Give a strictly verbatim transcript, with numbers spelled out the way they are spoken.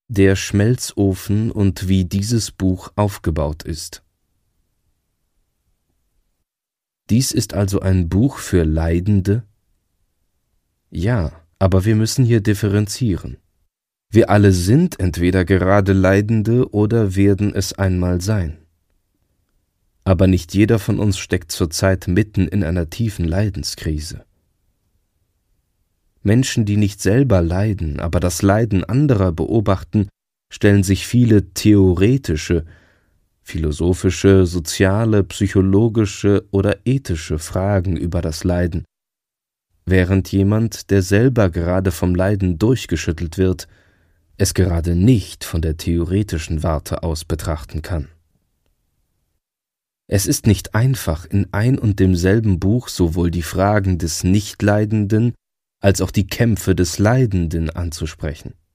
Der Schmelzofen und wie dieses Buch aufgebaut ist. Dies ist also ein Buch für Leidende? Ja, aber wir müssen hier differenzieren. Wir alle sind entweder gerade Leidende oder werden es einmal sein. Aber nicht jeder von uns steckt zurzeit mitten in einer tiefen Leidenskrise. Menschen, die nicht selber leiden, aber das Leiden anderer beobachten, stellen sich viele theoretische, philosophische, soziale, psychologische oder ethische Fragen über das Leiden, während jemand, der selber gerade vom Leiden durchgeschüttelt wird, es gerade nicht von der theoretischen Warte aus betrachten kann. Es ist nicht einfach, in ein und demselben Buch sowohl die Fragen des Nichtleidenden als auch die Kämpfe des Leidenden anzusprechen.